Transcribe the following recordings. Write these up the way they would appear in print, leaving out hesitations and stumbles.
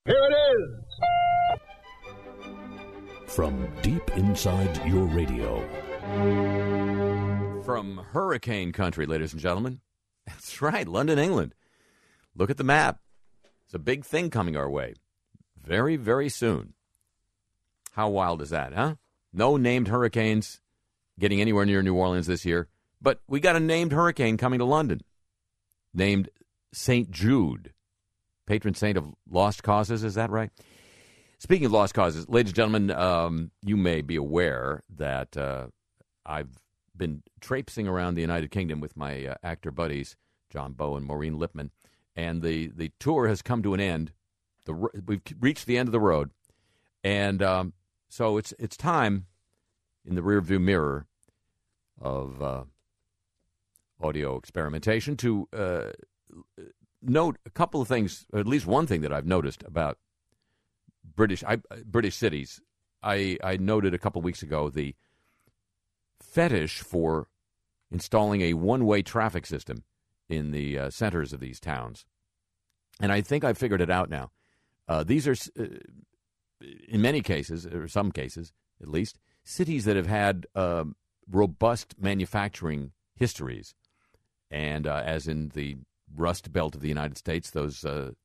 Here it is! From deep inside your radio. From hurricane country, ladies and gentlemen. That's right, London, England. Look at the map. It's a big thing coming our way. Very, very soon. How wild is that, huh? No named hurricanes getting anywhere near New Orleans this year. But we got a named hurricane coming to London. Named St. Jude. Patron saint of lost causes, is that right? Speaking of lost causes, ladies and gentlemen, you may be aware that I've been traipsing around the United Kingdom with my actor buddies, John Bowe and Maureen Lipman, and the tour has come to an end. We've reached the end of the road, and so it's time in the rearview mirror of audio experimentation to note a couple of things, or at least one thing that I've noticed about British cities. I noted a couple of weeks ago the fetish for installing a one-way traffic system in the centers of these towns. And I think I've figured it out now. These are, in many cases, or some cases at least, cities that have had robust manufacturing histories. And as in the Rust Belt of the United States, those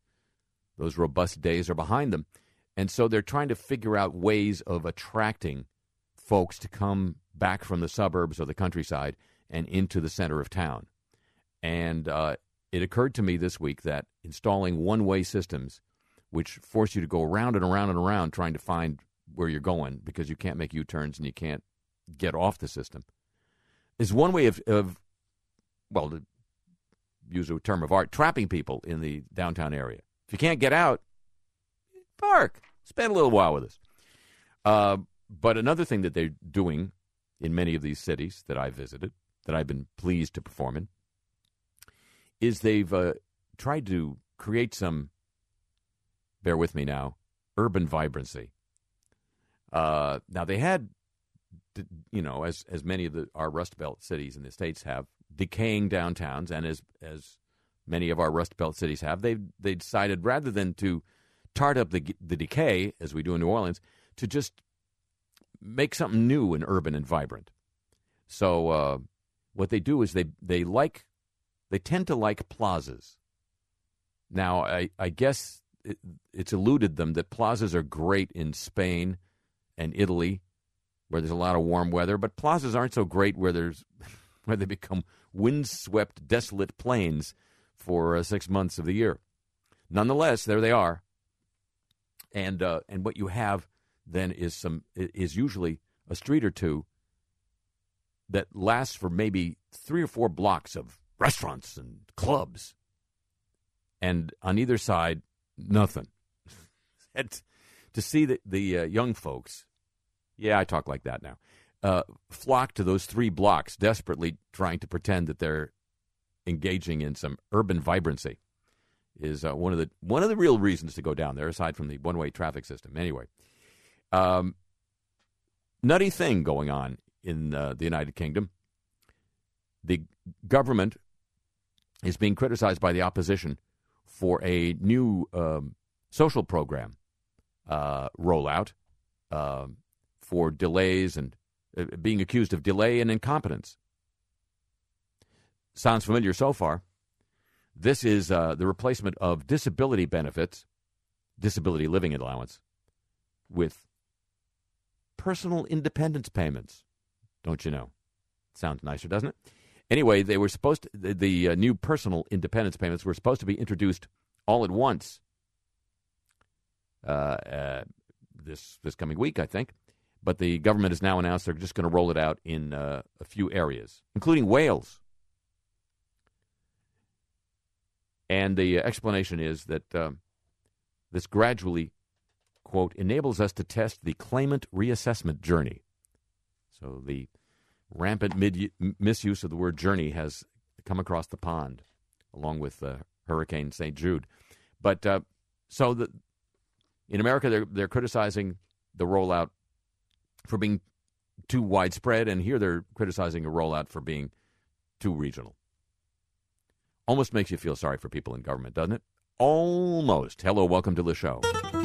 robust days are behind them. And so they're trying to figure out ways of attracting folks to come back from the suburbs or the countryside and into the center of town. And it occurred to me this week that installing one-way systems, which force you to go around and around and around trying to find where you're going because you can't make U-turns and you can't get off the system, is one way of well, to use a term of art, trapping people in the downtown area. If you can't get out, park. Spend a little while with us. But another thing that they're doing in many of these cities that I visited, that I've been pleased to perform in, is they've tried to create some, bear with me now, urban vibrancy. Now, they had, as many of our Rust Belt cities in the States have, decaying downtowns, and as many of our Rust Belt cities have, they decided rather than to tart up the decay, as we do in New Orleans, to just make something new and urban and vibrant. So what they do is they tend to like plazas. Now, I guess it's eluded them that plazas are great in Spain and Italy, where there's a lot of warm weather, but plazas aren't so great where they become windswept, desolate plains for 6 months of the year. Nonetheless, there they are. And what you have then is usually a street or two that lasts for maybe 3 or 4 blocks of restaurants and clubs. And on either side, nothing. And to see the young folks, yeah, I talk like that now, flock to those 3 blocks, desperately trying to pretend that they're engaging in some urban vibrancy, is one of the real reasons to go down there, aside from the one-way traffic system. Anyway, nutty thing going on in the United Kingdom. The government is being criticized by the opposition for a new social program rollout for delays and being accused of delay and incompetence. Sounds familiar so far. This is the replacement of disability benefits, disability living allowance, with personal independence payments. Don't you know? Sounds nicer, doesn't it? Anyway, they were supposed to, the new personal independence payments were supposed to be introduced all at once this coming week, I think. But the government has now announced they're just going to roll it out in a few areas, including Wales. And the explanation is that this gradually, quote, enables us to test the claimant reassessment journey. So the rampant misuse of the word journey has come across the pond, along with Hurricane St. Jude. But in America, they're criticizing the rollout for being too widespread, and here they're criticizing a rollout for being too regional. Almost makes you feel sorry for people in government, doesn't it? almost. Hello, welcome to the show.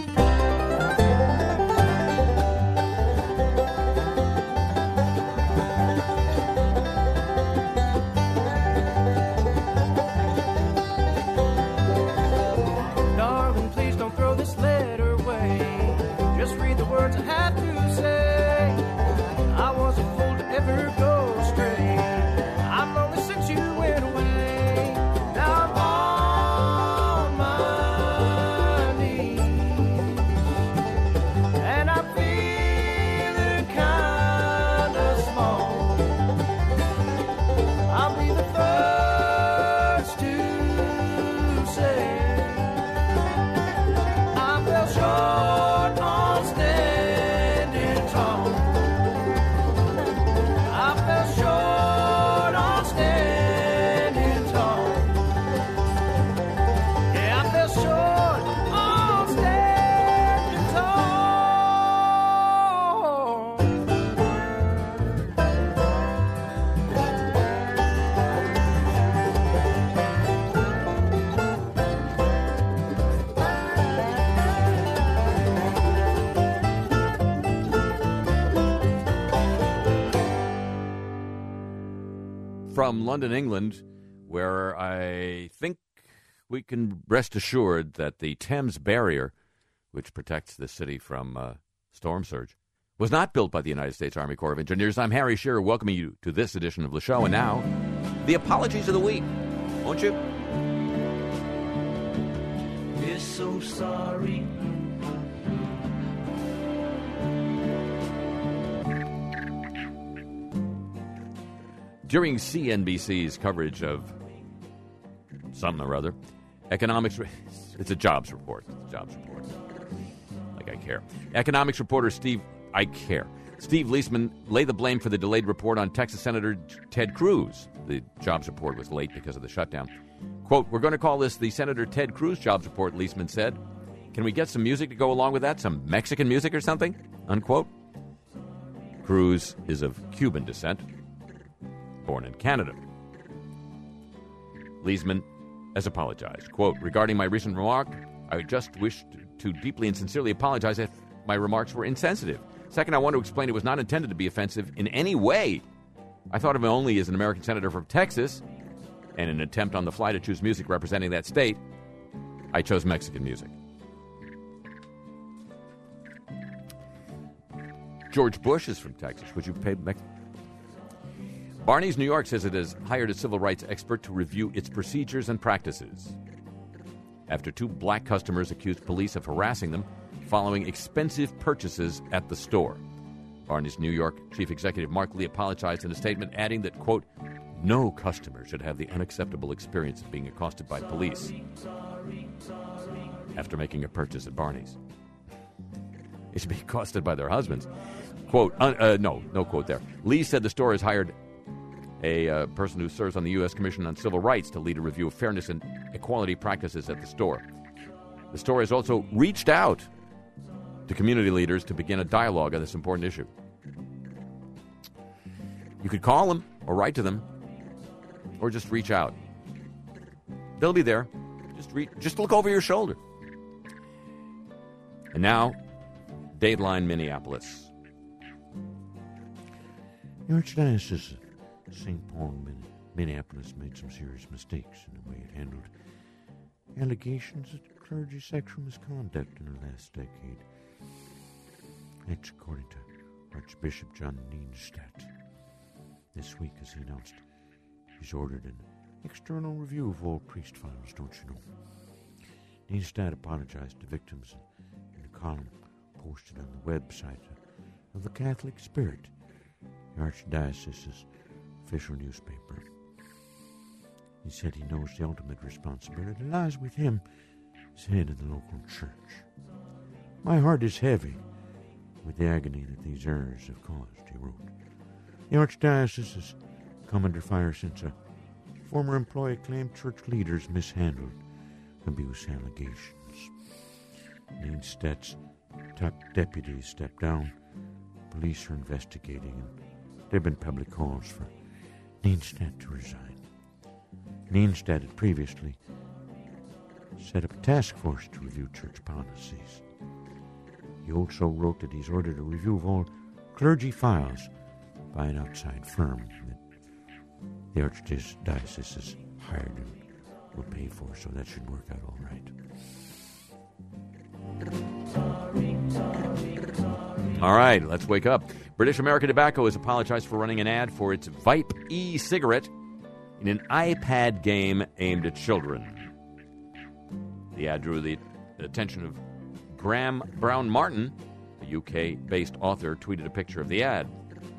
Darling, please don't throw this letter away. Just read the words I have to say. I wasn't fooled to ever go astray. I'm lonely since you went away. Now I'm on my knees, and I'm feeling kinda small. I'll be the first to say I fell short on standing tall. I fell short on standing tall. Yeah, I fell short on standing tall. From London, England, where I think we can rest assured that the Thames Barrier, which protects the city from storm surge, was not built by the United States Army Corps of Engineers. I'm Harry Shearer, welcoming you to this edition of the show. And now, the apologies of the week, won't you? We're so sorry. During CNBC's coverage of something or other, economics, it's a jobs report. It's a jobs report. Like I care. Economics reporter Steve Leisman laid the blame for the delayed report on Texas Senator Ted Cruz. The jobs report was late because of the shutdown. Quote, "We're going to call this the Senator Ted Cruz jobs report," Leisman said. "Can we get some music to go along with that? Some Mexican music or something?" Unquote. Cruz is of Cuban descent, born in Canada. Leisman has apologized. Quote, "Regarding my recent remark, I just wish to deeply and sincerely apologize if my remarks were insensitive. Second, I want to explain it was not intended to be offensive in any way. I thought of him only as an American senator from Texas, and in an attempt on the fly to choose music representing that state, I chose Mexican music." George Bush is from Texas. Would you pay Mexican? Barney's New York says it has hired a civil rights expert to review its procedures and practices after two black customers accused police of harassing them following expensive purchases at the store. Barney's New York chief executive Mark Lee apologized in a statement, adding that, quote, "No customer should have the unacceptable experience of being accosted by police after making a purchase at Barney's. They should be accosted by their husbands." Quote, no quote there. Lee said the store has hired a person who serves on the U.S. Commission on Civil Rights to lead a review of fairness and equality practices at the store. The store has also reached out to community leaders to begin a dialogue on this important issue. You could call them or write to them or just reach out. They'll be there. Just look over your shoulder. And now, Dateline Minneapolis. The Archdiocese of St. Paul, Minneapolis made some serious mistakes in the way it handled allegations of clergy sexual misconduct in the last decade. That's according to Archbishop John Nienstadt. This week, as he announced, he's ordered an external review of all priest files, don't you know? Nienstadt apologized to victims in a column posted on the website of the Catholic Spirit, the Archdiocese's official newspaper. He said he knows the ultimate responsibility lies with him as head of the local church. "My heart is heavy with the agony that these errors have caused," he wrote. "The Archdiocese has come under fire since a former employee claimed church leaders mishandled abuse allegations. Nienstadt's top deputies stepped down. Police are investigating, and there have been public calls for Nienstadt to resign. Nienstadt had previously set up a task force to review church policies. He also wrote that he's ordered a review of all clergy files by an outside firm that the Archdiocese has hired and will pay for, so that should work out all right. All right, let's wake up. British American Tobacco has apologized for running an ad for its Vype e-cigarette in an iPad game aimed at children. The ad drew the attention of Graham Brown Martin, a UK-based author, tweeted a picture of the ad.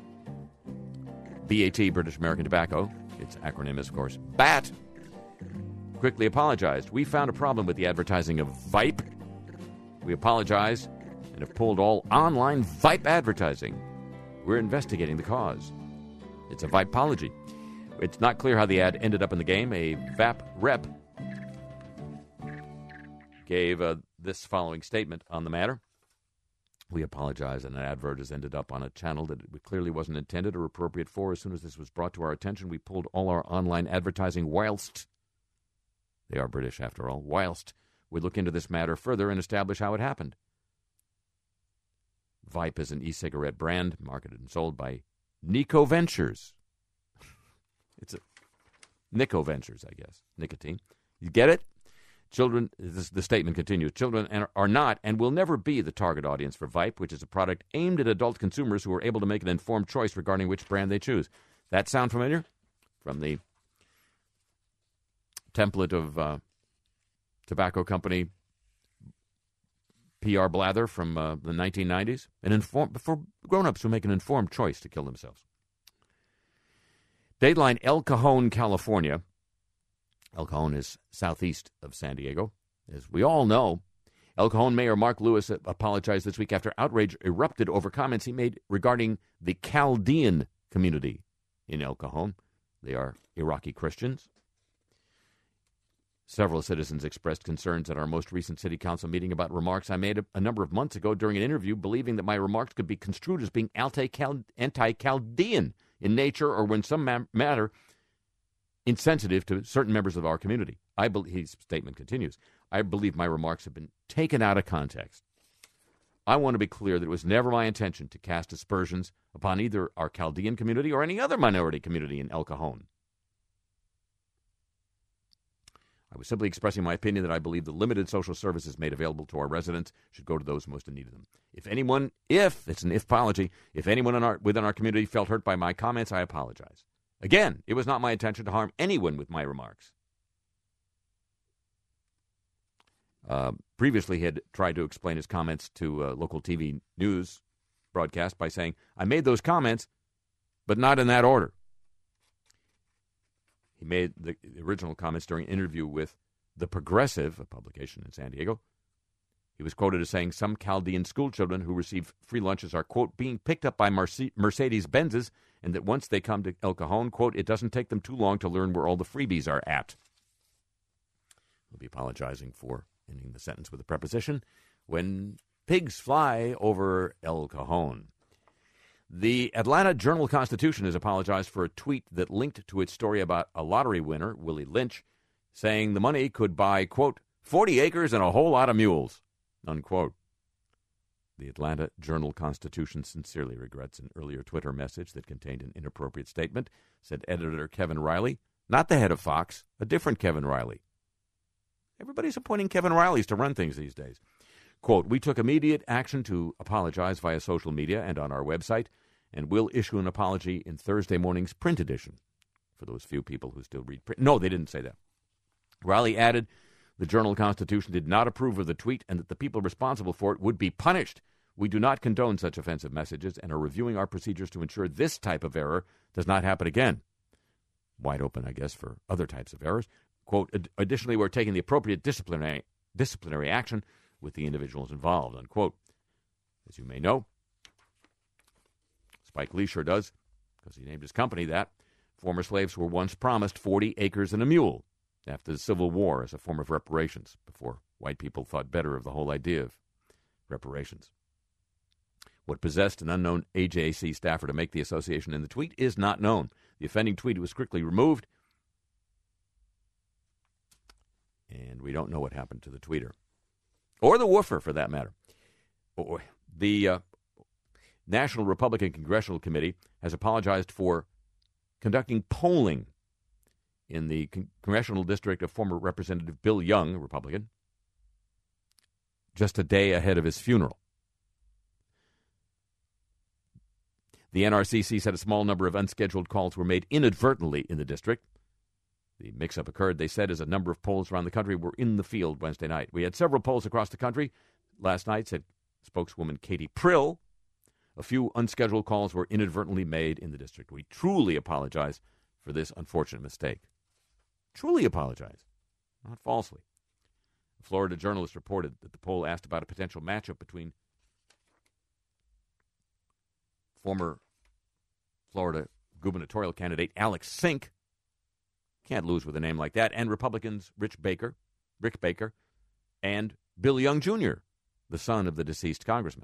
BAT, British American Tobacco, its acronym is, of course, BAT, quickly apologized. We found a problem with the advertising of Vype. We apologize and have pulled all online Vype advertising. We're investigating the cause. It's a Vypology. It's not clear how the ad ended up in the game. A VAP rep gave this following statement on the matter. We apologize, and an advert has ended up on a channel that it clearly wasn't intended or appropriate for. As soon as this was brought to our attention, we pulled all our online advertising whilst, they are British after all, whilst we look into this matter further and establish how it happened. Vype is an e-cigarette brand marketed and sold by Nico Ventures. It's a Nico Ventures, I guess. Nicotine. You get it? Children, the statement continues, children are not and will never be the target audience for Vype, which is a product aimed at adult consumers who are able to make an informed choice regarding which brand they choose. That sound familiar? From the template of tobacco company PR blather from the 1990s. For grown-ups who make an informed choice to kill themselves. Dateline, El Cajon, California. El Cajon is southeast of San Diego. As we all know, El Cajon Mayor Mark Lewis apologized this week after outrage erupted over comments he made regarding the Chaldean community in El Cajon. They are Iraqi Christians. Several citizens expressed concerns at our most recent city council meeting about remarks I made a number of months ago during an interview, believing that my remarks could be construed as being anti-Chaldean in nature or when some matter insensitive to certain members of our community. His statement continues, I believe my remarks have been taken out of context. I want to be clear that it was never my intention to cast aspersions upon either our Chaldean community or any other minority community in El Cajon. I was simply expressing my opinion that I believe the limited social services made available to our residents should go to those most in need of them. If anyone within our community felt hurt by my comments, I apologize. Again, it was not my intention to harm anyone with my remarks. Previously, he had tried to explain his comments to a local TV news broadcast by saying, I made those comments, but not in that order. He made the original comments during an interview with The Progressive, a publication in San Diego. He was quoted as saying some Chaldean school children who receive free lunches are, quote, being picked up by Mercedes-Benzes, and that once they come to El Cajon, quote, it doesn't take them too long to learn where all the freebies are at. We'll be apologizing for ending the sentence with a preposition. When pigs fly over El Cajon. The Atlanta Journal-Constitution has apologized for a tweet that linked to its story about a lottery winner, Willie Lynch, saying the money could buy, quote, 40 acres and a whole lot of mules, unquote. The Atlanta Journal-Constitution sincerely regrets an earlier Twitter message that contained an inappropriate statement, said editor Kevin Riley, not the head of Fox, a different Kevin Riley. Everybody's appointing Kevin Rileys to run things these days. Quote, we took immediate action to apologize via social media and on our website, and will issue an apology in Thursday morning's print edition. For those few people who still read print. No, they didn't say that. Riley added, the Journal-Constitution did not approve of the tweet and that the people responsible for it would be punished. We do not condone such offensive messages and are reviewing our procedures to ensure this type of error does not happen again. Wide open, I guess, for other types of errors. Quote, additionally, we're taking the appropriate disciplinary action with the individuals involved, unquote. As you may know, Spike Lee sure does, because he named his company that. Former slaves were once promised 40 acres and a mule after the Civil War as a form of reparations, before white people thought better of the whole idea of reparations. What possessed an unknown AJC staffer to make the association in the tweet is not known. The offending tweet was quickly removed. And we don't know what happened to the tweeter. Or the woofer, for that matter. The National Republican Congressional Committee has apologized for conducting polling in the congressional district of former Representative Bill Young, a Republican, just a day ahead of his funeral. The NRCC said a small number of unscheduled calls were made inadvertently in the district. The mix-up occurred, they said, as a number of polls around the country were in the field Wednesday night. We had several polls across the country last night, said spokeswoman Katie Prill. A few unscheduled calls were inadvertently made in the district. We truly apologize for this unfortunate mistake. Truly apologize, not falsely. A Florida journalist reported that the poll asked about a potential matchup between former Florida gubernatorial candidate Alex Sink, can't lose with a name like that, and Republicans Rick Baker, and Bill Young Jr., the son of the deceased congressman.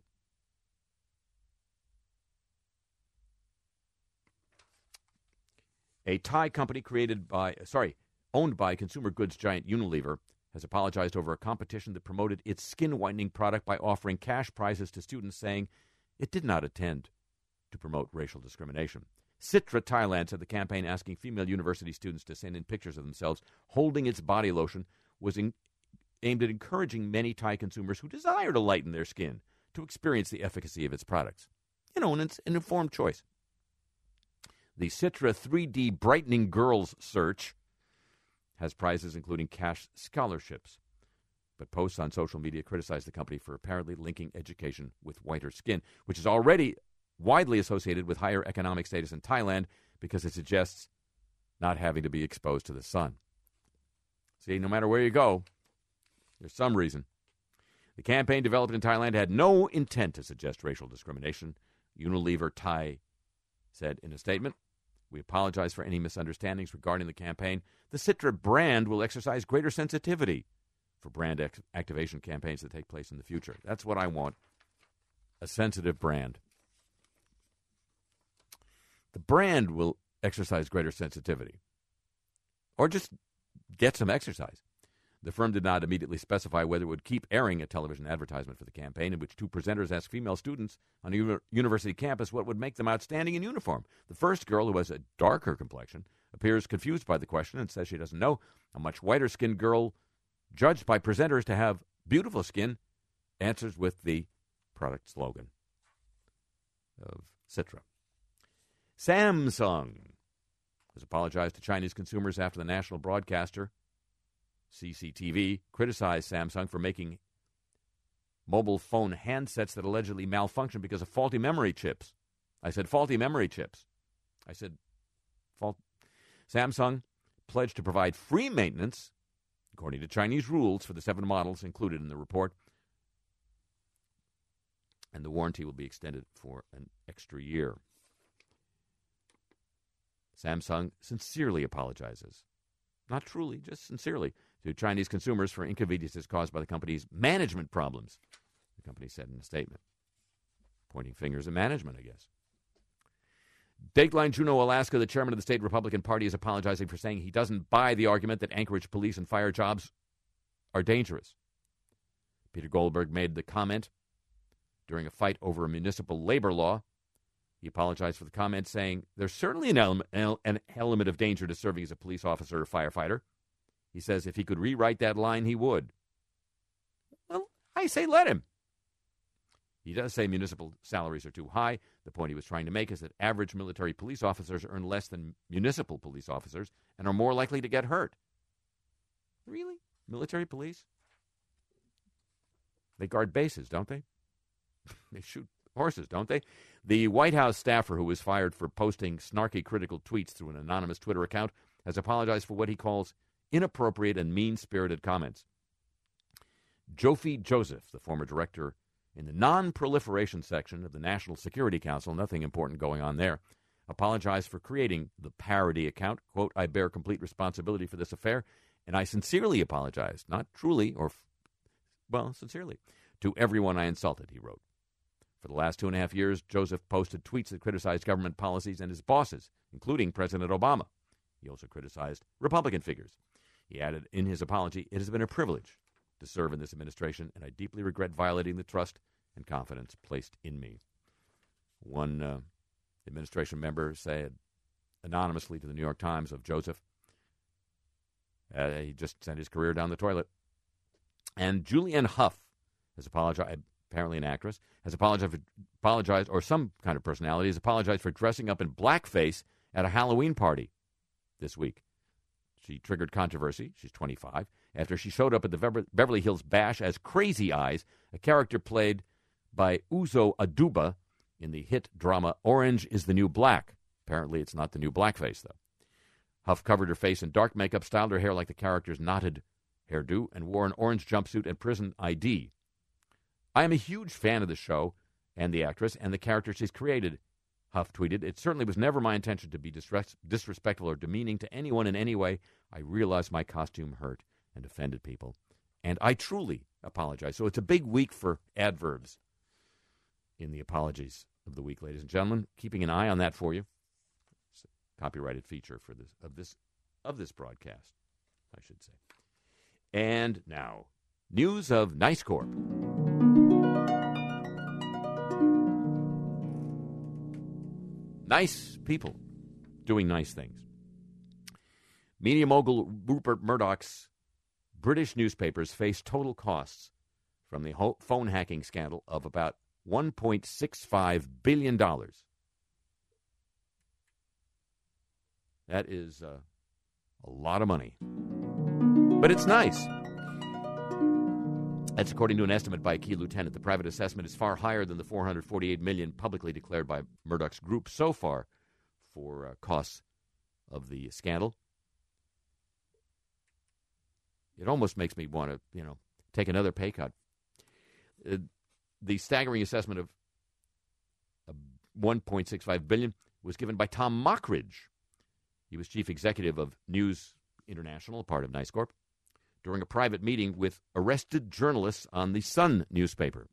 A Thai company owned by consumer goods giant Unilever has apologized over a competition that promoted its skin whitening product by offering cash prizes to students, saying it did not intend to promote racial discrimination. Citra Thailand said the campaign asking female university students to send in pictures of themselves holding its body lotion was aimed at encouraging many Thai consumers who desire to lighten their skin to experience the efficacy of its products. And it's an informed choice. The Citra 3D Brightening Girls Search has prizes including cash scholarships. But posts on social media criticize the company for apparently linking education with whiter skin, which is already widely associated with higher economic status in Thailand because it suggests not having to be exposed to the sun. See, no matter where you go, there's some reason. The campaign developed in Thailand had no intent to suggest racial discrimination, Unilever Thai said in a statement. We apologize for any misunderstandings regarding the campaign. The Citra brand will exercise greater sensitivity for brand activation campaigns that take place in the future. That's what I want, a sensitive brand. The brand will exercise greater sensitivity, or just get some exercise. The firm did not immediately specify whether it would keep airing a television advertisement for the campaign in which two presenters asked female students on a university campus what would make them outstanding in uniform. The first girl, who has a darker complexion, appears confused by the question and says she doesn't know. A much whiter-skinned girl, judged by presenters to have beautiful skin, answers with the product slogan of Citra. Samsung has apologized to Chinese consumers after the national broadcaster CCTV criticized Samsung for making mobile phone handsets that allegedly malfunction because of faulty memory chips. I said faulty memory chips. I said Samsung pledged to provide free maintenance, according to Chinese rules, for the 7 models included in the report. And the warranty will be extended for an extra year. Samsung sincerely apologizes. Not truly, just sincerely, to Chinese consumers for inconveniences caused by the company's management problems, the company said in a statement. Pointing fingers at management, I guess. Dateline Juneau, Alaska, the chairman of the state Republican Party is apologizing for saying he doesn't buy the argument that Anchorage police and fire jobs are dangerous. Peter Goldberg made the comment during a fight over a municipal labor law. He apologized for the comment, saying there's certainly an element of danger to serving as a police officer or firefighter. He says if he could rewrite that line, he would. Well, I say let him. He does say municipal salaries are too high. The point he was trying to make is that average military police officers earn less than municipal police officers and are more likely to get hurt. Really? Military police? They guard bases, don't they? They shoot horses, don't they? The White House staffer who was fired for posting snarky critical tweets through an anonymous Twitter account has apologized for what he calls inappropriate and mean-spirited comments. Jofi Joseph, the former director in the non-proliferation section of the National Security Council, nothing important going on there, apologized for creating the parody account. Quote, I bear complete responsibility for this affair, and I sincerely apologize, not truly sincerely, to everyone I insulted, he wrote. For the last 2.5 years, Joseph posted tweets that criticized government policies and his bosses, including President Obama. He also criticized Republican figures. He added in his apology, "It has been a privilege to serve in this administration, and I deeply regret violating the trust and confidence placed in me." One administration member said anonymously to the New York Times of Joseph, he just sent his career down the toilet. And Julianne Hough has apologized, apparently an actress, has apologized, or some kind of personality, has apologized for dressing up in blackface at a Halloween party this week. She triggered controversy, she's 25, after she showed up at the Beverly Hills Bash as Crazy Eyes, a character played by Uzo Aduba in the hit drama Orange is the New Black. Apparently it's not the new blackface, though. Hough covered her face in dark makeup, styled her hair like the character's knotted hairdo, and wore an orange jumpsuit and prison ID. "I am a huge fan of the show and the actress and the character she's created," Hough tweeted. "It certainly was never my intention to be disrespectful or demeaning to anyone in any way. I realize my costume hurt and offended people, and I truly apologize." So it's a big week for adverbs in the apologies of the week, ladies and gentlemen. Keeping an eye on that for you. It's a copyrighted feature for this broadcast, I should say. And now, news of Nice Corp. Nice people doing nice things. Media mogul Rupert Murdoch's British newspapers face total costs from the phone hacking scandal of about $1.65 billion. That is a lot of money. But it's nice. That's according to an estimate by a key lieutenant. The private assessment is far higher than the $448 million publicly declared by Murdoch's group so far for costs of the scandal. It almost makes me want to, take another pay cut. The staggering assessment of $1.65 billion was given by Tom Mockridge. He was chief executive of News International, a part of Nice Corp, during a private meeting with arrested journalists on the Sun newspaper.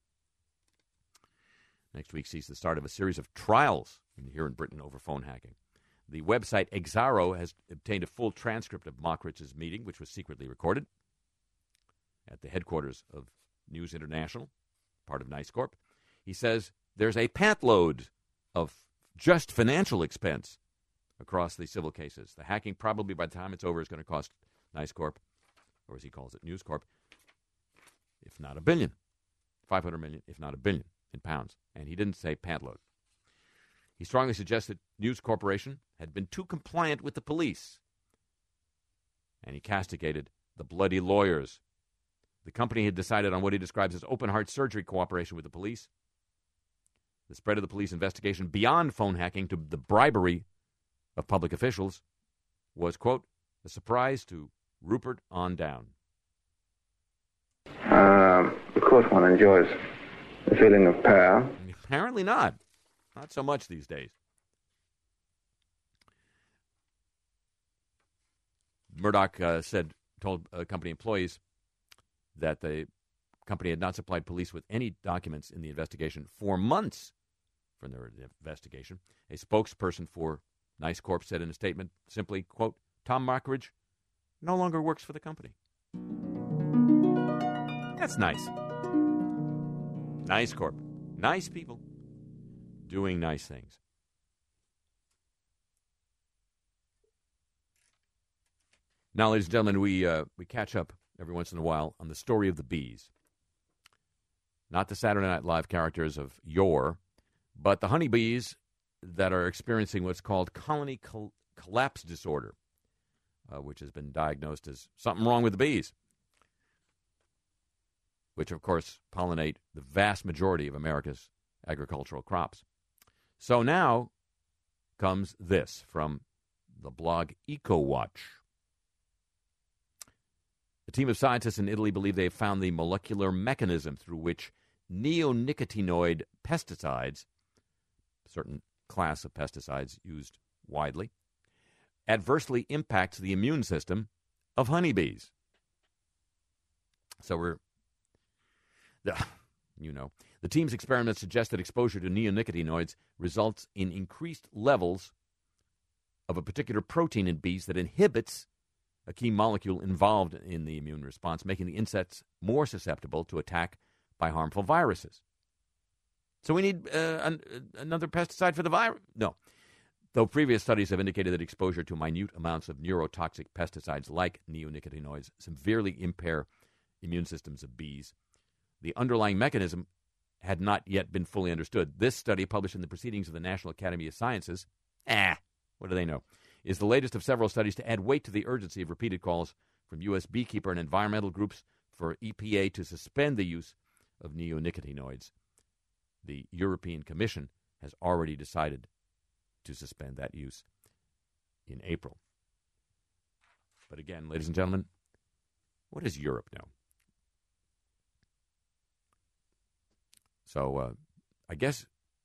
Next week sees the start of a series of trials here in Britain over phone hacking. The website Exaro has obtained a full transcript of Mockridge's meeting, which was secretly recorded at the headquarters of News International, part of Nice Corp. He says there's a pantload of just financial expense across the civil cases. The hacking probably by the time it's over is going to cost Nice Corp, or as he calls it, News Corp, if not $1 billion, $500 million, if not $1 billion in pounds. And he didn't say pantload. He strongly suggests that News Corporation had been too compliant with the police. And he castigated the bloody lawyers. The company had decided on what he describes as open-heart surgery cooperation with the police. The spread of the police investigation beyond phone hacking to the bribery of public officials was, quote, a surprise to Rupert on down. Of course one enjoys the feeling of power. Apparently not. Not so much these days. Murdoch told company employees that the company had not supplied police with any documents in the investigation for months from their investigation. A spokesperson for Nice Corp said in a statement simply, quote, Tom Mockridge no longer works for the company. That's nice. Nice Corp. Nice people doing nice things. Now, ladies and gentlemen, we catch up every once in a while on the story of the bees. Not the Saturday Night Live characters of yore, but the honeybees that are experiencing what's called colony collapse disorder, which has been diagnosed as something wrong with the bees, which, of course, pollinate the vast majority of America's agricultural crops. So now comes this from the blog EcoWatch. A team of scientists in Italy believe they have found the molecular mechanism through which neonicotinoid pesticides, a certain class of pesticides used widely, adversely impacts the immune system of honeybees. So the team's experiments suggest that exposure to neonicotinoids results in increased levels of a particular protein in bees that inhibits a key molecule involved in the immune response, making the insects more susceptible to attack by harmful viruses. So we need another pesticide for the virus? No. Though previous studies have indicated that exposure to minute amounts of neurotoxic pesticides like neonicotinoids severely impair immune systems of bees, the underlying mechanism had not yet been fully understood. This study, published in the Proceedings of the National Academy of Sciences, what do they know, is the latest of several studies to add weight to the urgency of repeated calls from U.S. beekeeper and environmental groups for EPA to suspend the use of neonicotinoids. The European Commission has already decided to suspend that use in April. But again, ladies and gentlemen, what does Europe know? So I guess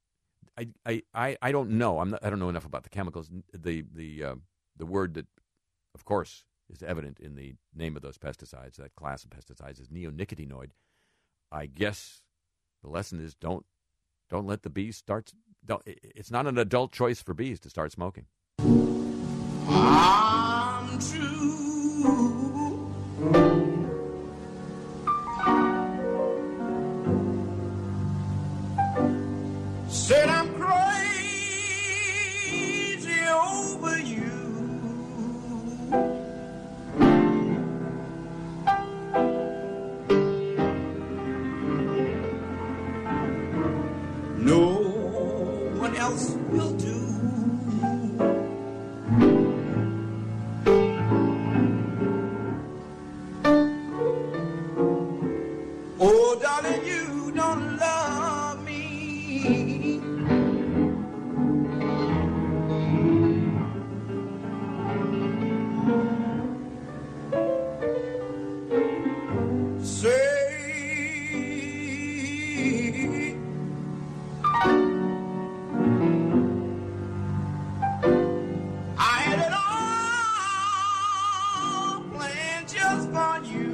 I don't know. I don't know enough about the chemicals. The word that, of course, is evident in the name of those pesticides, that class of pesticides, is neonicotinoid. I guess the lesson is don't let the bees start. It's not an adult choice for bees to start smoking. I'm true. Said I'm crazy over you. No one else will do. Oh, darling, you don't love me. Say I had it all planned just for you.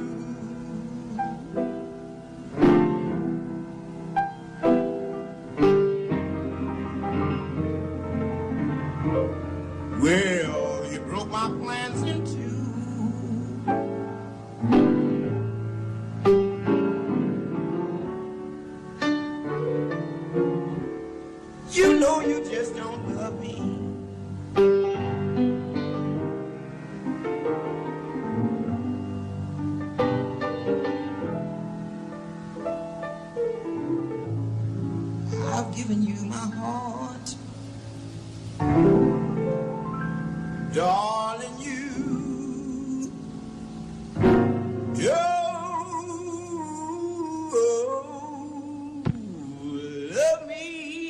Well, you broke my plans in two. You know you just don't love me. I've given you my heart. Darling, you don't love me.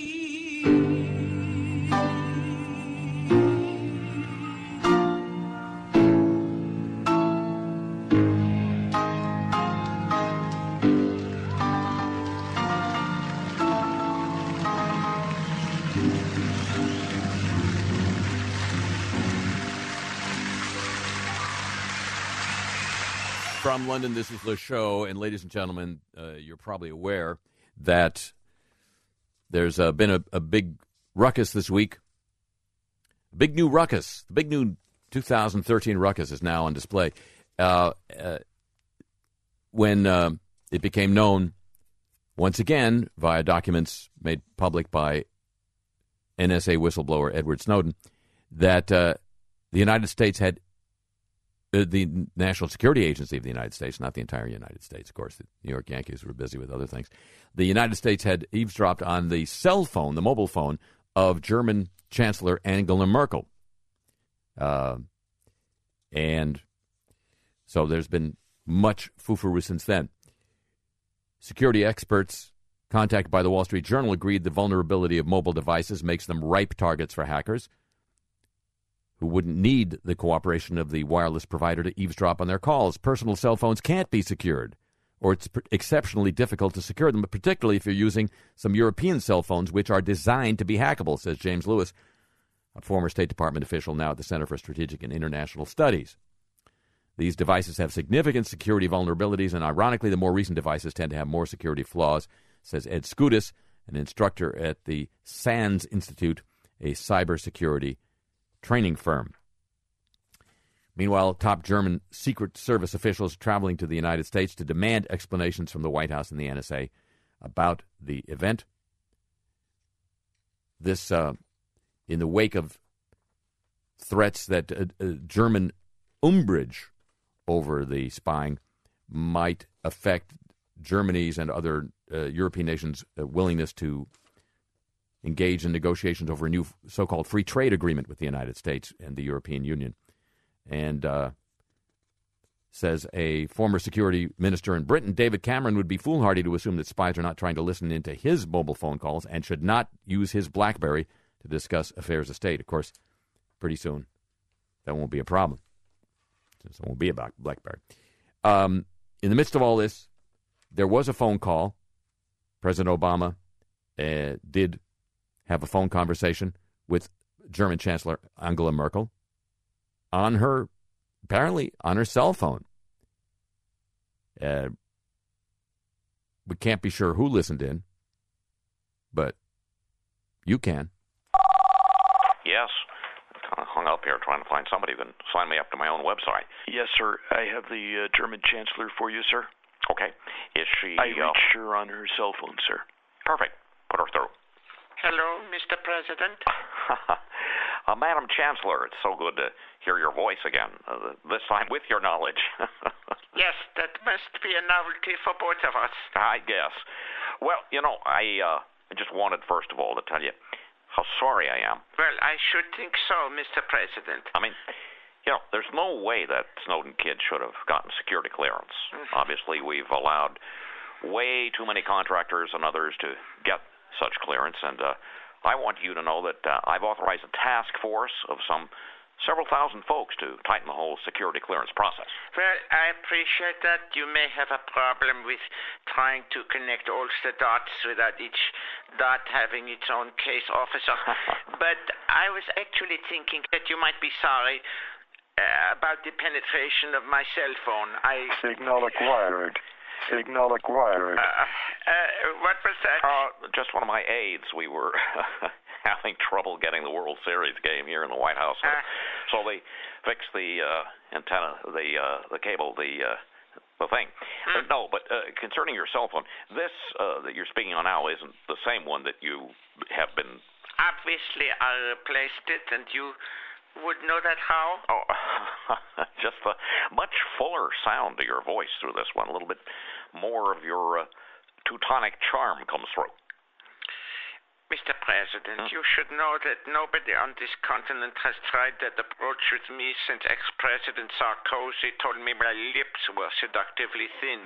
From London, this is the show, and ladies and gentlemen, you're probably aware that there's been a big ruckus this week. A big new ruckus. The big new 2013 ruckus is now on display. When it became known, once again, via documents made public by NSA whistleblower Edward Snowden, that the United States had the National Security Agency of the United States, not the entire United States, of course. The New York Yankees were busy with other things. The United States had eavesdropped on the cell phone, the mobile phone, of German Chancellor Angela Merkel. And so there's been much foo-foo since then. Security experts contacted by the Wall Street Journal agreed the vulnerability of mobile devices makes them ripe targets for hackers who wouldn't need the cooperation of the wireless provider to eavesdrop on their calls. Personal cell phones can't be secured, or it's exceptionally difficult to secure them, but particularly if you're using some European cell phones, which are designed to be hackable, says James Lewis, a former State Department official now at the Center for Strategic and International Studies. These devices have significant security vulnerabilities, and ironically, the more recent devices tend to have more security flaws, says Ed Skoudas, an instructor at the SANS Institute, a cybersecurity training firm. Meanwhile, top German Secret Service officials traveling to the United States to demand explanations from the White House and the NSA about the event. This, in the wake of threats that German umbrage over the spying might affect Germany's and other European nations' willingness to engage in negotiations over a new so-called free trade agreement with the United States and the European Union. And says a former security minister in Britain, David Cameron, would be foolhardy to assume that spies are not trying to listen into his mobile phone calls and should not use his BlackBerry to discuss affairs of state. Of course, pretty soon that won't be a problem. It won't be about BlackBerry. In the midst of all this, there was a phone call. President Obama did have a phone conversation with German Chancellor Angela Merkel apparently on her cell phone. We can't be sure who listened in, but you can. Yes. I hung up here trying to find somebody who can sign me up to my own website. Yes, sir. I have the German Chancellor for you, sir. Okay. Is she... I reached her on her cell phone, sir. Perfect. Put her through. Hello, Mr. President. Madam Chancellor, it's so good to hear your voice again, this time with your knowledge. Yes, that must be a novelty for both of us. I guess. Well, I just wanted, first of all, to tell you how sorry I am. Well, I should think so, Mr. President. I mean, there's no way that Snowden kid should have gotten security clearance. Mm-hmm. Obviously, we've allowed way too many contractors and others to get such clearance, and I want you to know that I've authorized a task force of several thousand folks to tighten the whole security clearance process. Well, I appreciate that. You may have a problem with trying to connect all the dots without each dot having its own case officer. But I was actually thinking that you might be sorry about the penetration of my cell phone. Signal acquired. Signal acquired. What was that? Just one of my aides. We were having trouble getting the World Series game here in the White House. So they fixed the antenna, the cable, the thing. No, but concerning your cell phone, this that you're speaking on now isn't the same one that you have been... Obviously, I replaced it, and you would know that how? Oh, just a much fuller sound to your voice through this one. A little bit more of your Teutonic charm comes through. Mr. President, you should know that nobody on this continent has tried that approach with me since ex-President Sarkozy told me my lips were seductively thin.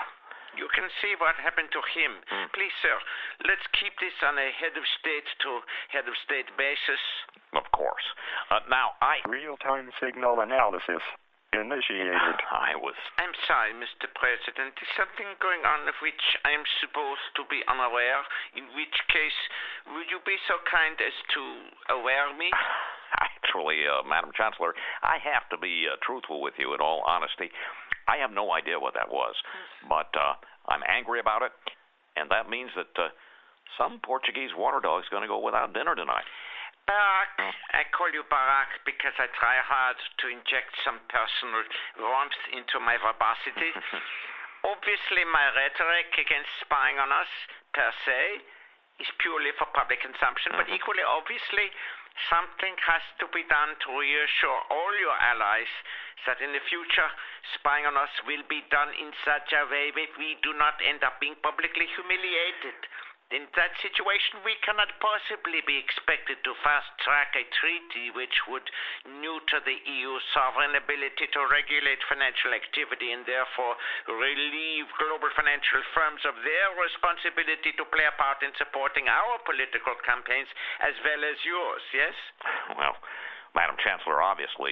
You can see what happened to him. Please, sir, let's keep this on a head of state to head of state basis. Of course. Now, Real-time signal analysis initiated. I'm sorry, Mr. President. Is something going on of which I am supposed to be unaware? In which case, would you be so kind as to aware me? Actually, Madam Chancellor, I have to be truthful with you in all honesty. I have no idea what that was, but I'm angry about it, and that means that some Portuguese water dog's going to go without dinner tonight. Barack, I call you Barack because I try hard to inject some personal warmth into my verbosity. Obviously, my rhetoric against spying on us, per se, is purely for public consumption, but equally obviously, something has to be done to reassure all your allies that in the future, spying on us will be done in such a way that we do not end up being publicly humiliated. In that situation, we cannot possibly be expected to fast-track a treaty which would neuter the EU's sovereign ability to regulate financial activity and therefore relieve global financial firms of their responsibility to play a part in supporting our political campaigns as well as yours, yes? Well, Madam Chancellor, obviously,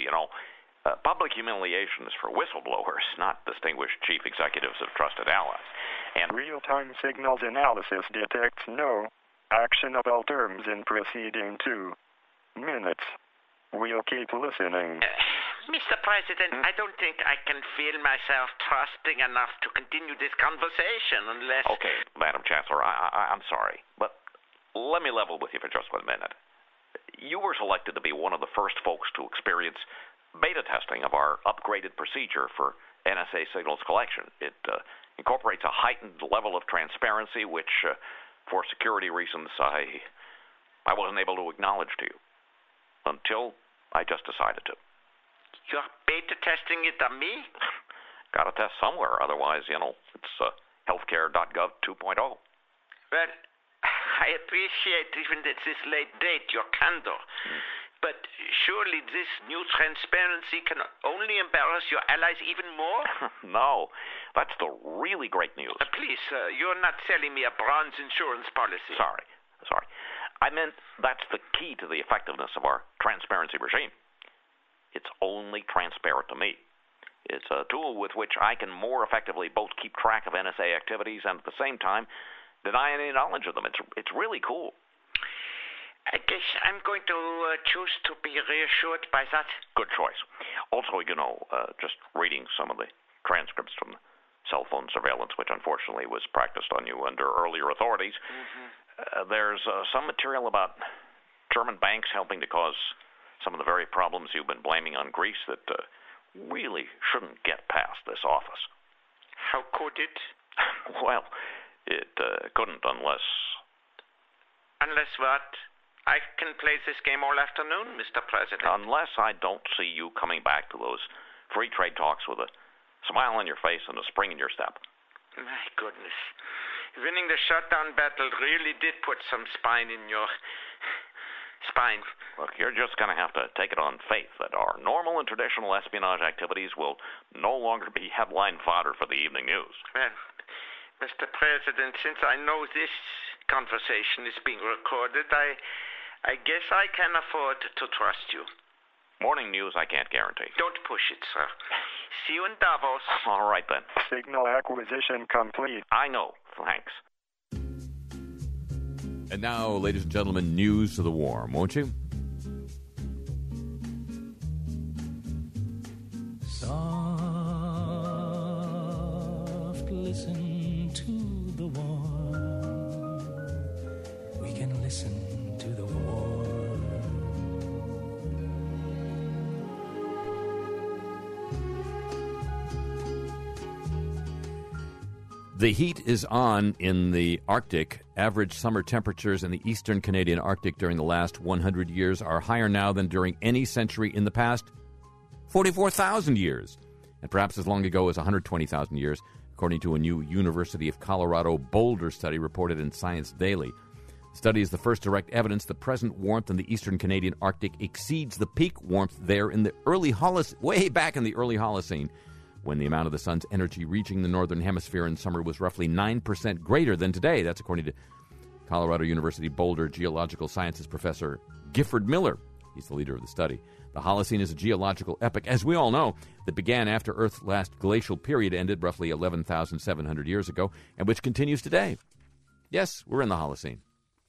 public humiliation is for whistleblowers, not distinguished chief executives of trusted allies. And real-time signals analysis detects no actionable terms in preceding 2 minutes. We'll keep listening. Mr. President, I don't think I can feel myself trusting enough to continue this conversation unless... Okay, Madam Chancellor, I'm sorry, but let me level with you for just 1 minute. You were selected to be one of the first folks to experience beta testing of our upgraded procedure for NSA signals collection. It incorporates a heightened level of transparency, which, for security reasons, I wasn't able to acknowledge to you until I just decided to. You're beta testing it on me? Got to test somewhere, otherwise, it's healthcare.gov 2.0. Well, I appreciate, even at this late date, your candor. But surely this new transparency can only embarrass your allies even more? No, that's the really great news. Please, you're not selling me a bronze insurance policy. Sorry. I meant that's the key to the effectiveness of our transparency regime. It's only transparent to me. It's a tool with which I can more effectively both keep track of NSA activities and at the same time deny any knowledge of them. It's really cool. I guess I'm going to choose to be reassured by that. Good choice. Also, just reading some of the transcripts from the cell phone surveillance, which unfortunately was practiced on you under earlier authorities, there's some material about German banks helping to cause some of the very problems you've been blaming on Greece that really shouldn't get past this office. How could it? Well, it couldn't unless... Unless what? I can play this game all afternoon, Mr. President. Unless I don't see you coming back to those free trade talks with a smile on your face and a spring in your step. My goodness. Winning the shutdown battle really did put some spine in your... spine. Look, you're just going to have to take it on faith that our normal and traditional espionage activities will no longer be headline fodder for the evening news. Well, Mr. President, since I know this conversation is being recorded, I guess I can afford to trust you. Morning news I can't guarantee. Don't push it, sir. See you in Davos. All right, then. Signal acquisition complete. I know. Thanks. And now, ladies and gentlemen, news of the warm, won't you? Soft, listen to the warm. We can listen to the warm. The heat is on in the Arctic. Average summer temperatures in the eastern Canadian Arctic during the last 100 years are higher now than during any century in the past 44,000 years, and perhaps as long ago as 120,000 years, according to a new University of Colorado Boulder study reported in Science Daily. The study is the first direct evidence the present warmth in the eastern Canadian Arctic exceeds the peak warmth there in the way back in the early Holocene, when the amount of the sun's energy reaching the northern hemisphere in summer was roughly 9% greater than today. That's according to Colorado University Boulder geological sciences professor Gifford Miller. He's the leader of the study. The Holocene is a geological epoch, as we all know, that began after Earth's last glacial period ended roughly 11,700 years ago, and which continues today. Yes, we're in the Holocene.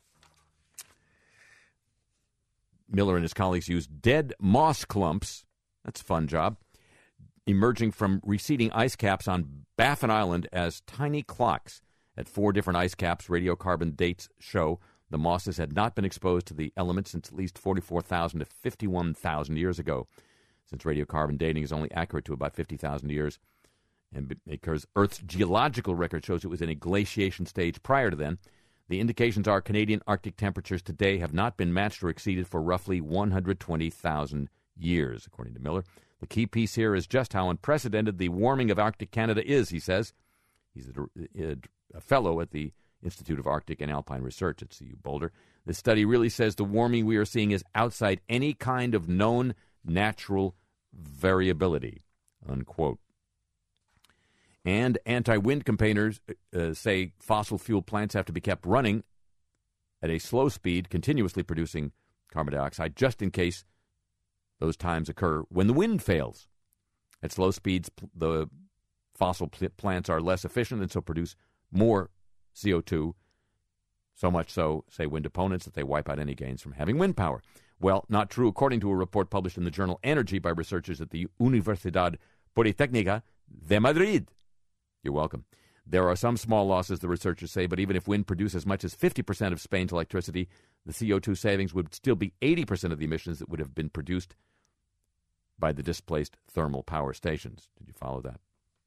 Miller and his colleagues used dead moss clumps, that's a fun job, emerging from receding ice caps on Baffin Island as tiny clocks. At 4 different ice caps, radiocarbon dates show the mosses had not been exposed to the elements since at least 44,000 to 51,000 years ago. Since radiocarbon dating is only accurate to about 50,000 years, and because Earth's geological record shows it was in a glaciation stage prior to then, the indications are Canadian Arctic temperatures today have not been matched or exceeded for roughly 120,000 years, according to Miller. The key piece here is just how unprecedented the warming of Arctic Canada is, he says. He's a fellow at the Institute of Arctic and Alpine Research at CU Boulder. This study really says the warming we are seeing is outside any kind of known natural variability, unquote. And anti-wind campaigners say fossil fuel plants have to be kept running at a slow speed, continuously producing carbon dioxide, just in case those times occur when the wind fails. At slow speeds, the fossil plants are less efficient and so produce more CO2, so much so, say wind opponents, that they wipe out any gains from having wind power. Well, not true, according to a report published in the journal Energy by researchers at the Universidad Politécnica de Madrid. You're welcome. There are some small losses, the researchers say, but even if wind produced as much as 50% of Spain's electricity, the CO2 savings would still be 80% of the emissions that would have been produced by the displaced thermal power stations. Did you follow that?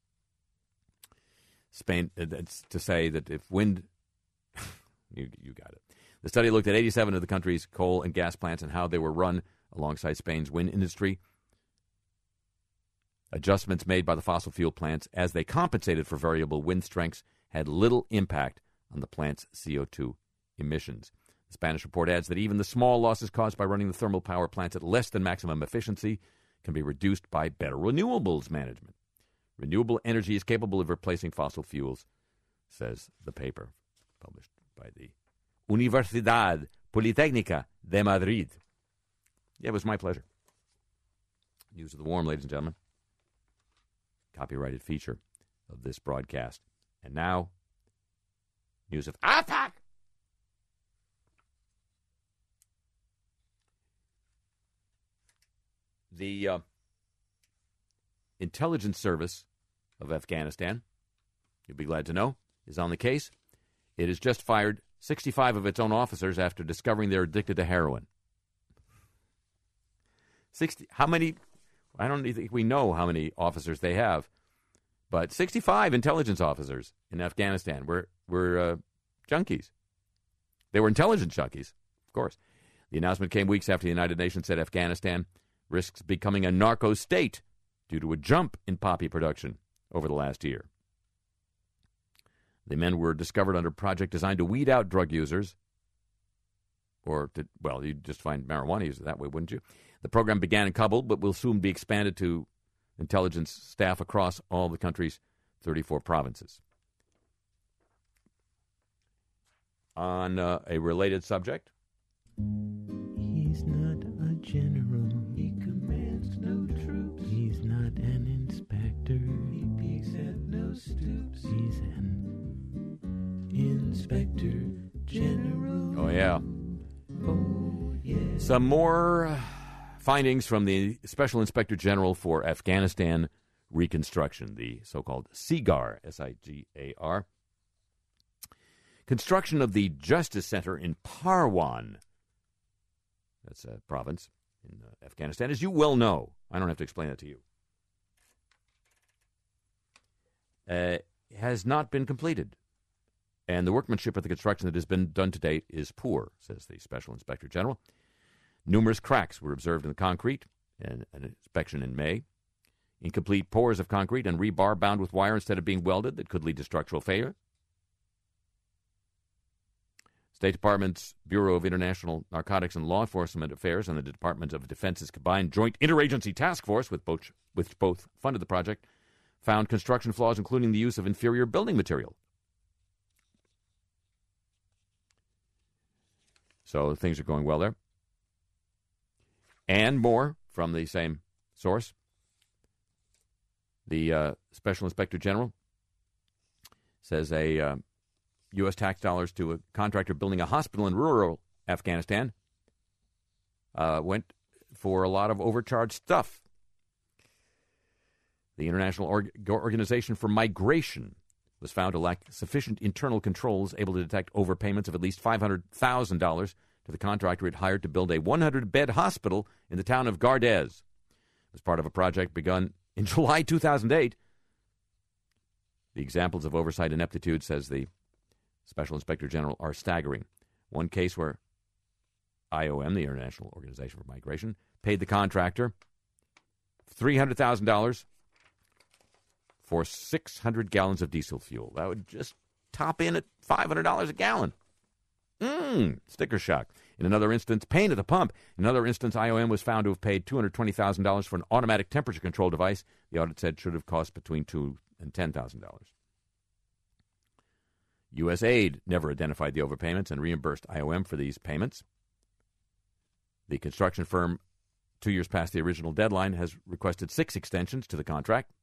Spain, that's to say that if wind, you got it. The study looked at 87 of the country's coal and gas plants and how they were run alongside Spain's wind industry. Adjustments made by the fossil fuel plants as they compensated for variable wind strengths had little impact on the plant's CO2 emissions. The Spanish report adds that even the small losses caused by running the thermal power plants at less than maximum efficiency can be reduced by better renewables management. Renewable energy is capable of replacing fossil fuels, says the paper, published by the Universidad Politécnica de Madrid. Yeah, it was my pleasure. News of the warm, ladies and gentlemen. Copyrighted feature of this broadcast. And now, news of AFAC. The intelligence service of Afghanistan, you'll be glad to know, is on the case. It has just fired 65 of its own officers after discovering they're addicted to heroin. 60, how many? I don't think we know how many officers they have, but 65 intelligence officers in Afghanistan were junkies. They were intelligence junkies, of course. The announcement came weeks after the United Nations said Afghanistan risks becoming a narco state due to a jump in poppy production over the last year. The men were discovered under a project designed to weed out drug users, you'd just find marijuana users that way, wouldn't you? The program began in Kabul, but will soon be expanded to intelligence staff across all the country's 34 provinces. On a related subject. He's not a general. He commands no troops. He's not an inspector. He peeks at no stoops. He's an inspector general. Oh, yeah. Oh, yeah. Some more findings from the Special Inspector General for Afghanistan Reconstruction, the so-called SIGAR, S-I-G-A-R. Construction of the Justice Center in Parwan, that's a province in Afghanistan, as you well know. I don't have to explain that to you. Has not been completed. And the workmanship of the construction that has been done to date is poor, says the Special Inspector General. Numerous cracks were observed in the concrete in an inspection in May. Incomplete pours of concrete and rebar bound with wire instead of being welded that could lead to structural failure. State Department's Bureau of International Narcotics and Law Enforcement Affairs and the Department of Defense's combined Joint Interagency Task Force, which both funded the project, found construction flaws, including the use of inferior building material. So things are going well there. And more from the same source. The Special Inspector General says U.S. tax dollars to a contractor building a hospital in rural Afghanistan went for a lot of overcharged stuff. The International Organization for Migration was found to lack sufficient internal controls able to detect overpayments of at least $500,000 to the contractor it hired to build a 100-bed hospital in the town of Gardez. As part of a project begun in July 2008. The examples of oversight and ineptitude, says the Special Inspector General, are staggering. One case where IOM, the International Organization for Migration, paid the contractor $300,000 for 600 gallons of diesel fuel. That would just top in at $500 a gallon. Sticker shock. In another instance, pain at the pump. In another instance, IOM was found to have paid $220,000 for an automatic temperature control device the audit said should have cost between $2,000 and $10,000. U.S. Aid never identified the overpayments and reimbursed IOM for these payments. The construction firm, 2 years past the original deadline, has requested 6 extensions to the contract.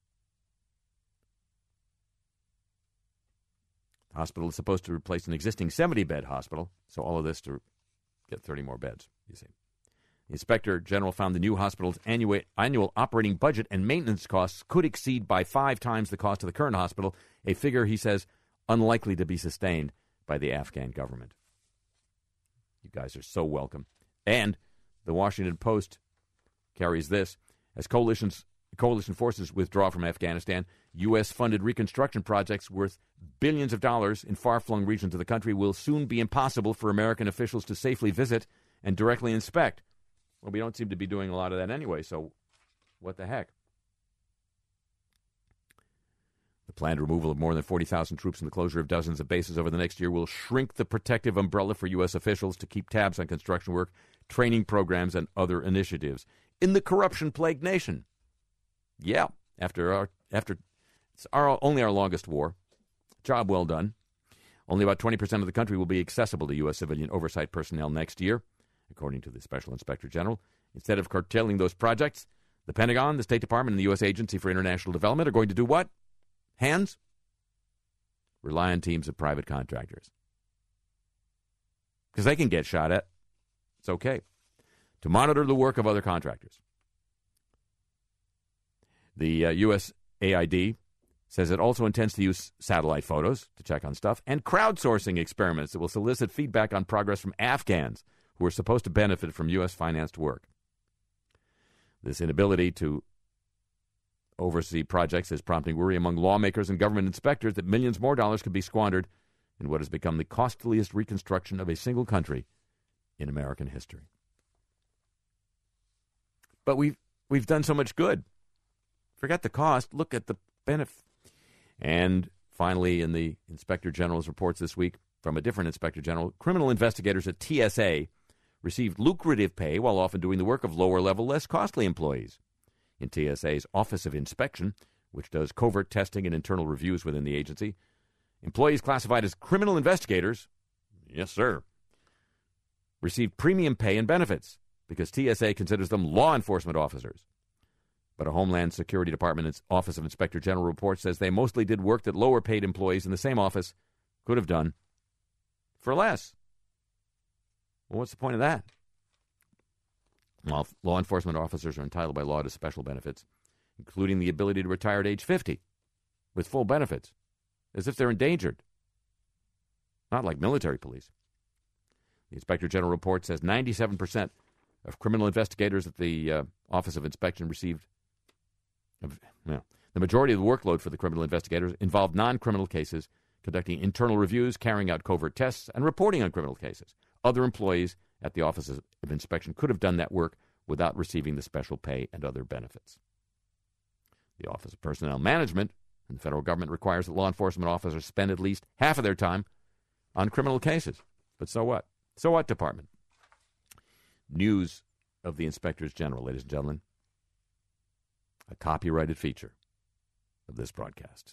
The hospital is supposed to replace an existing 70-bed hospital, so all of this to get 30 more beds, you see. The Inspector General found the new hospital's annual operating budget and maintenance costs could exceed by 5 times the cost of the current hospital, a figure, he says, unlikely to be sustained by the Afghan government. You guys are so welcome. And the Washington Post carries this. As coalition forces withdraw from Afghanistan, U.S.-funded reconstruction projects worth billions of dollars in far-flung regions of the country will soon be impossible for American officials to safely visit and directly inspect. Well, we don't seem to be doing a lot of that anyway, so what the heck? The planned removal of more than 40,000 troops and the closure of dozens of bases over the next year will shrink the protective umbrella for U.S. officials to keep tabs on construction work, training programs, and other initiatives in the corruption-plagued nation. Yeah, it's only our longest war. Job well done. Only about 20% of the country will be accessible to U.S. civilian oversight personnel next year, according to the Special Inspector General. Instead of curtailing those projects, the Pentagon, the State Department, and the U.S. Agency for International Development are going to do what? Hands? Rely on teams of private contractors. Because they can get shot at. It's okay. To monitor the work of other contractors. The USAID says it also intends to use satellite photos to check on stuff and crowdsourcing experiments that will solicit feedback on progress from Afghans who are supposed to benefit from U.S.-financed work. This inability to oversee projects is prompting worry among lawmakers and government inspectors that millions more dollars could be squandered in what has become the costliest reconstruction of a single country in American history. But we've done so much good. Forget the cost. Look at the benefit. And finally, in the Inspector General's reports this week from a different Inspector General, criminal investigators at TSA received lucrative pay while often doing the work of lower-level, less costly employees. In TSA's Office of Inspection, which does covert testing and internal reviews within the agency, employees classified as criminal investigators, yes, sir, received premium pay and benefits because TSA considers them law enforcement officers. But a Homeland Security Department's Office of Inspector General report says they mostly did work that lower-paid employees in the same office could have done for less. Well, what's the point of that? Well, law enforcement officers are entitled by law to special benefits, including the ability to retire at age 50 with full benefits, as if they're endangered. Not like military police. The Inspector General report says 97% of criminal investigators at the Office of Inspection received the majority of the workload for the criminal investigators involved non-criminal cases, conducting internal reviews, carrying out covert tests, and reporting on criminal cases. Other employees at the Office of Inspection could have done that work without receiving the special pay and other benefits. The Office of Personnel Management in the federal government requires that law enforcement officers spend at least half of their time on criminal cases. But so what? So what, Department? News of the Inspectors General, ladies and gentlemen. A copyrighted feature of this broadcast.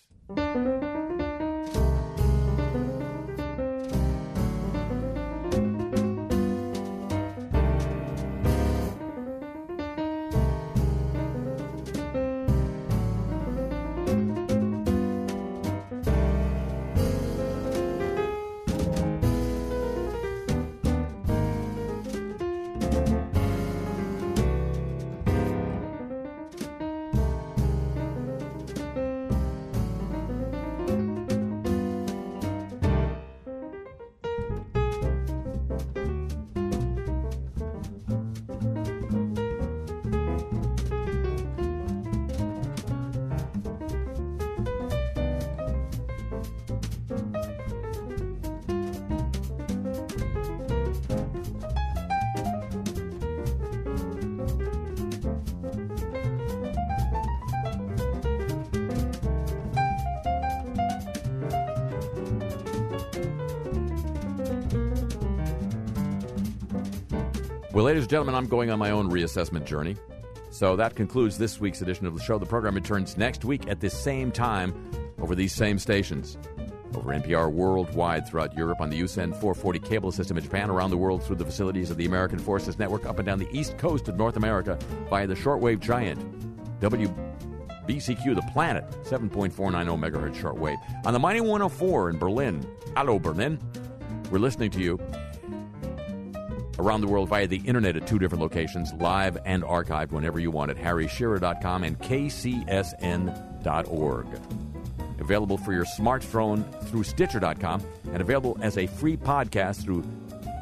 Well, ladies and gentlemen, I'm going on my own reassessment journey. So that concludes this week's edition of the show. The program returns next week at this same time over these same stations. Over NPR worldwide throughout Europe on the USEN 440 cable system in Japan, around the world through the facilities of the American Forces Network, up and down the east coast of North America via the shortwave giant WBCQ, the planet, 7.490 megahertz shortwave. On the Mighty 104 in Berlin. Hello, Berlin. We're listening to you around the world via the internet at two different locations, live and archived whenever you want at harryshearer.com and kcsn.org. Available for your smartphone through Stitcher.com and available as a free podcast through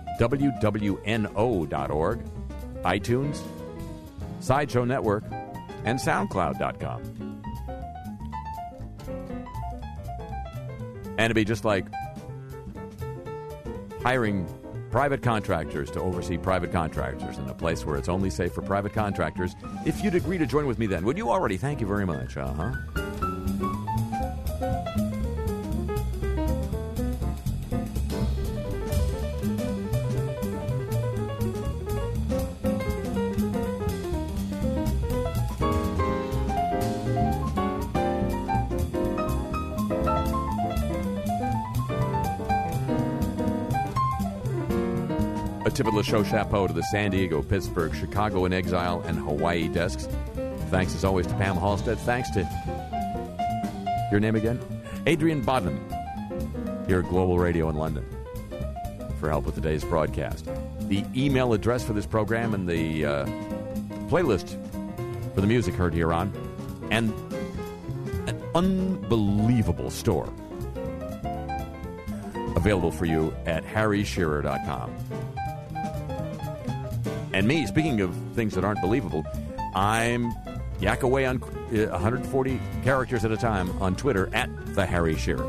wwno.org, iTunes, Sideshow Network, and SoundCloud.com. And it'd be just like hiring private contractors to oversee private contractors in a place where it's only safe for private contractors. If you'd agree to join with me then, would you already? Thank you very much. A tip of the show chapeau to the San Diego, Pittsburgh, Chicago in Exile, and Hawaii desks. Thanks as always to Pam Halstead. Thanks to, your name again? Adrian Bodman, here at Global Radio in London, for help with today's broadcast. The email address for this program and the playlist for the music heard here on, and an unbelievable store available for you at harryshearer.com. And me, speaking of things that aren't believable, I'm yak away on 140 characters at a time on Twitter at The Harry Shearer.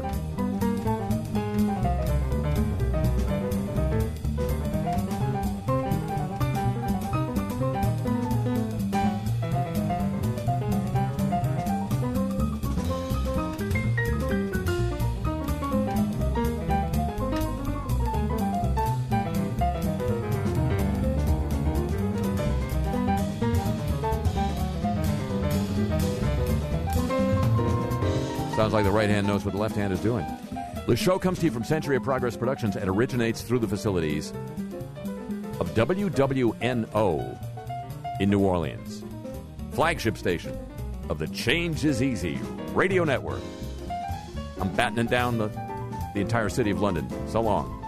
Sounds like the right hand knows what the left hand is doing. The show comes to you from Century of Progress Productions and originates through the facilities of WWNO in New Orleans, flagship station of the Change is Easy radio network. I'm battening down the entire city of London. So long.